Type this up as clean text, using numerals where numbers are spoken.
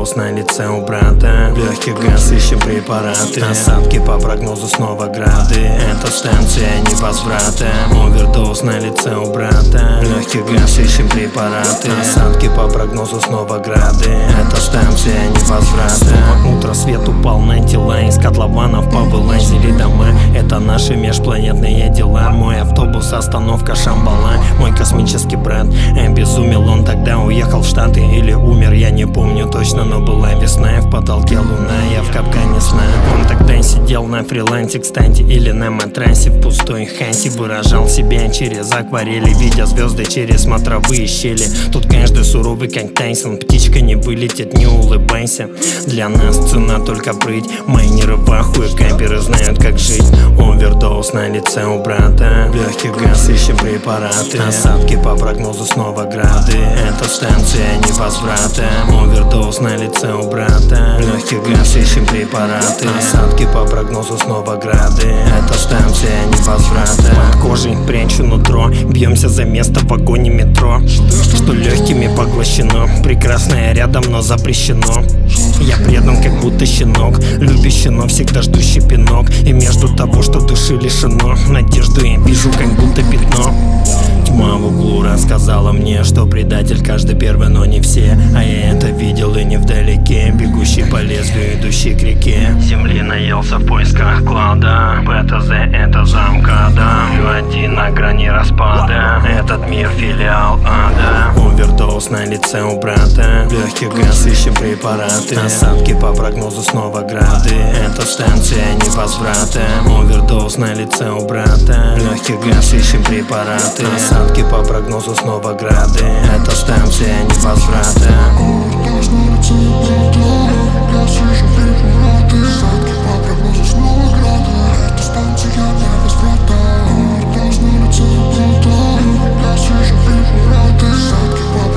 Овердоз на лице у брата. В легких газ ищем препараты. Осадки по прогнозу снова грады. Это станция невозврата. Овердоз на лице у брата. В легких газ ищем препараты. Осадки по прогнозу снова грады. Это станция невозврата. Снова утро, свет упал на тела. Из котлованов повылазили дома. Это наши межпланетные дела. Мой автобус, остановка Шамбала. Мой космический брат обезумел, он тогда уехал в Штаты или умер, я не помню точно, но была весна, и в потолке луна, я в капкане сна. Он тогда сидел на фрилансе, кстати, или на матрасе в пустой хате. Выражал себя через акварели, видя звезды через смотровые щели. Тут каждый суровый как Тайсон, птичка не вылетит, не улыбайся. Для нас цена только прыть, майнеры в ахуе, кемперы знают как жить. Овердоз на лице у брата. В легких газ ищем препараты. Осадки по прогнозу снова грады. Это станция невозврата. Овердоз на лице у брата. В легких газ ищем препараты. Осадки по прогнозу снова грады. Это станция невозврата. Под кожей прячу нутро. Бьемся за место в вагоне метро, что легкими поглощено. Прекрасное рядом, но запрещено. Я предан, как будто щенок, любящий, но всегда ждущий пинок. И между того, что души лишено, надежду я вижу, как будто пятно. Тьма в углу рассказала мне, что предатель каждый первый, но не все. А я это видел и не вдалеке, бегущий по лезвию, идущий к реке. Земли наелся в поисках клада. ПТЗ это замка, да. Один на грани распада. Этот мир филиал ада. Овердоз на лице у брата. В легких газ ищем препараты. Осадки по прогнозу снова грады. Это станция невозврата. Овердоз на лице у брата. В легких газ ищем препараты. Осадки по прогнозу снова грады. Это станция невозврата. Овердоз на лице у брата. Газ ищем препараты. Осадки по прогнозу снова грады. Это станция невозврата. Овердоз на лице у брата. Газ ищем препараты. Осадки по